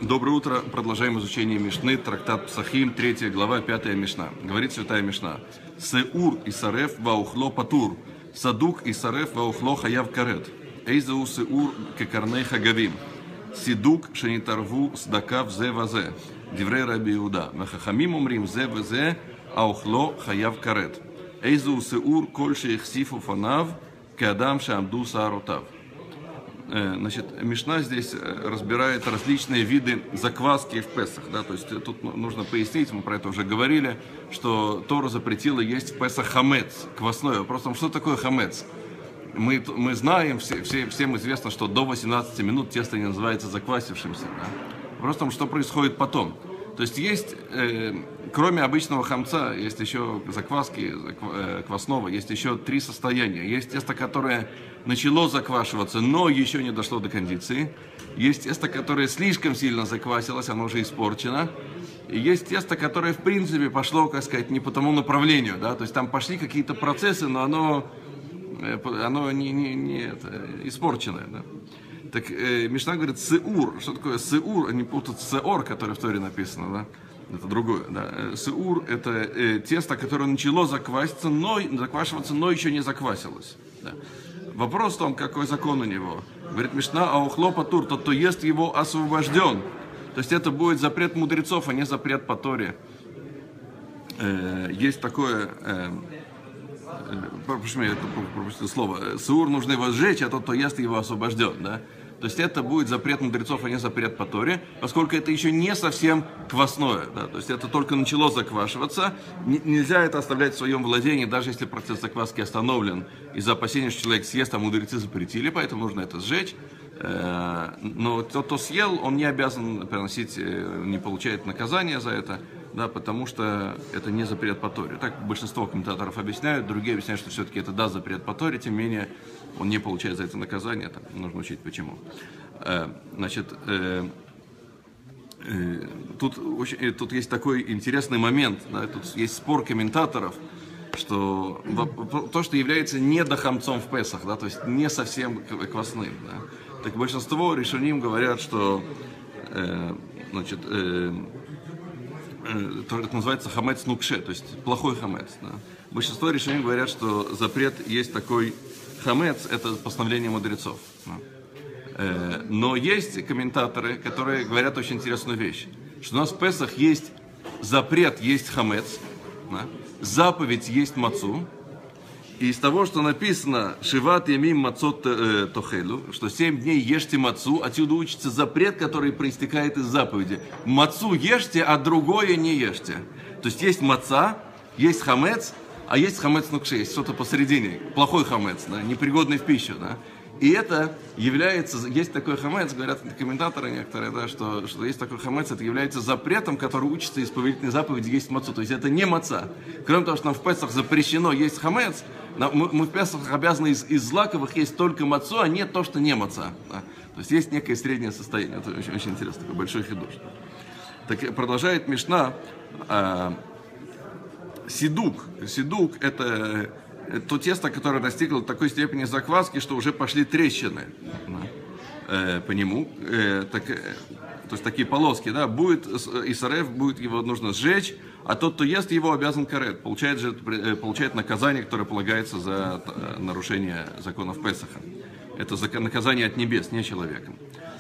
Доброе утро. Продолжаем изучение Мишны, трактат Псахим, 3 глава, 5 Мишна. Говорит святая Мишна. Сеур и сареф ваухло патур, садук и сареф ваухло хаяв карет. Эйзау сеур кекарней хагавим. Сидук шенитарву сдакав зе вазе. Диврей раби Иуда. Махахамим умрим зе вазе аухло хаяв карет. Эйзау сеур кольше ихсифу фанав кеадам шамду сааротав. Значит, Мишна здесь разбирает различные виды закваски в Песах. Да? То есть тут нужно пояснить, мы про это уже говорили, что Тора запретила есть в Песах хамец, квасной. Вопрос в том, что такое хамец? Мы знаем, всем известно, что до 18 минут тесто не называется заквасившимся. Да? Вопрос в том, что происходит потом. То есть есть, кроме обычного хамца, есть еще закваски, квасного, есть еще 3 состояния. Есть тесто, которое начало заквашиваться, но еще не дошло до кондиции. Есть тесто, которое слишком сильно заквасилось, оно уже испорчено. И есть тесто, которое, в принципе, пошло, как сказать, не по тому направлению. Да? То есть там пошли какие-то процессы, но оно не испорченное. Да? Так Мишна говорит сеур. Что такое сеур? Не путать сеор, который в Торе написано, да? Это другое. Да? Сеур – это тесто, которое начало заквашиваться, но еще не заквасилось. Да? Вопрос в том, какой закон у него. Говорит Мишна, аухло патур, тот, кто ест его, освобожден. То есть это будет запрет мудрецов, а не запрет по Торе. Есть такое... пропустил слово. Сеур нужно его сжечь, а тот, кто ест его, освобожден. Да? То есть это будет запрет мудрецов, а не запрет по Торе, поскольку это еще не совсем квасное. Да? То есть это только начало заквашиваться. Нельзя это оставлять в своем владении, даже если процесс закваски остановлен из-за опасения, что человек съест, а мудрецы запретили, поэтому нужно это сжечь. Но тот, кто съел, он не обязан приносить, не получает наказания за это, да, потому что это не запрет по Торе. Так большинство комментаторов объясняют, другие объясняют, что все-таки это да, запрет по Торе, тем не менее он не получает за это наказание, так, нужно учить почему. Значит, тут есть такой интересный момент, да, тут есть спор комментаторов, что то, что является недохамцом в Песах, да, то есть не совсем квасным, да, так большинство решоним говорят, что это называется хамец нукше, то есть плохой хамец. Да. Большинство решений говорят, что запрет есть такой хамец, это постановление мудрецов. Да. Но есть комментаторы, которые говорят очень интересную вещь, что у нас в Песах есть запрет есть хамец, да, заповедь есть мацу, и из того, что написано «Шиват ямим мацот тохелу», что 7 дней ешьте мацу, отсюда учится запрет, который проистекает из заповеди. Мацу ешьте, а другое не ешьте. То есть есть маца, есть хамец, а есть хамец нукше, есть что-то посередине, плохой хамец, да, непригодный в пищу. Да. И это является, есть такой хамец, говорят комментаторы некоторые, да, что есть такой хамец, это является запретом, который учится из повелительной заповеди есть мацу. То есть это не маца. Кроме того, что нам в Песах запрещено есть хамец, мы в Песах обязаны из злаковых есть только мацу, а не то, что не маца. Да. То есть есть некое среднее состояние. Это очень, очень интересно, такой большой хидуш. Так продолжает Мишна. Сидук. Сидук это то тесто, которое достигло такой степени закваски, что уже пошли трещины по нему. То есть такие полоски, да, будет исареф, будет его нужно сжечь, а тот, кто ест его, обязан карет, получает наказание, которое полагается за нарушение законов Песаха. Это наказание от небес, не человеком.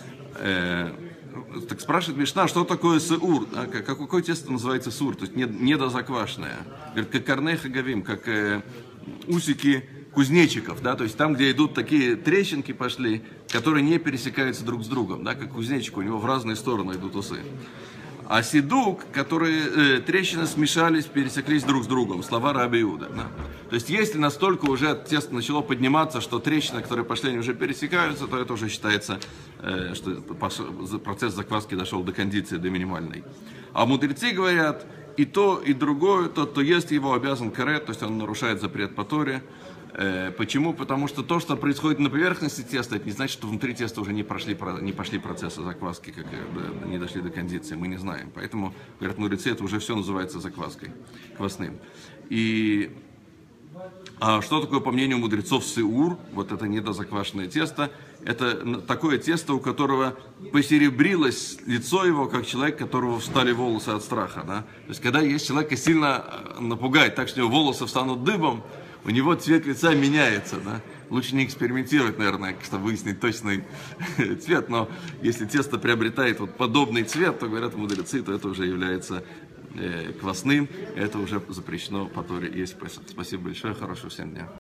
Так спрашивает Мишна, что такое сеур? Да? Какое тесто называется сеур? То есть недозаквашенное. Говорит, как карней хагавим, как усики кузнечиков, да, то есть там, где идут такие трещинки пошли, которые не пересекаются друг с другом, да, как кузнечик, у него в разные стороны идут усы. А сидук, которые трещины смешались, пересеклись друг с другом, слова раби Иуда. Да. То есть если настолько уже тесто начало подниматься, что трещины, которые пошли, они уже пересекаются, то это уже считается, что процесс закваски дошел до кондиции, до минимальной. А мудрецы говорят, и то, и другое, тот, кто ест его, обязан карет, то есть он нарушает запрет по Торе. Почему? Потому что то, что происходит на поверхности теста, это не значит, что внутри теста уже не пошли процессы закваски, как не дошли до кондиции, мы не знаем. Поэтому, говорят мудрецы, это уже все называется закваской, квасным. А что такое, по мнению мудрецов, сеур? Вот это недозаквашенное тесто. Это такое тесто, у которого посеребрилось лицо его, как человек, у которого встали волосы от страха. Да? То есть, когда есть человека сильно напугать, так что у него волосы встанут дыбом, у него цвет лица меняется. Да? Лучше не экспериментировать, наверное, чтобы выяснить точный цвет. Но если тесто приобретает вот подобный цвет, то, говорят мудрецы, то это уже является квасным. Это уже запрещено по Торе есть Песах. Спасибо большое, хорошего всем дня.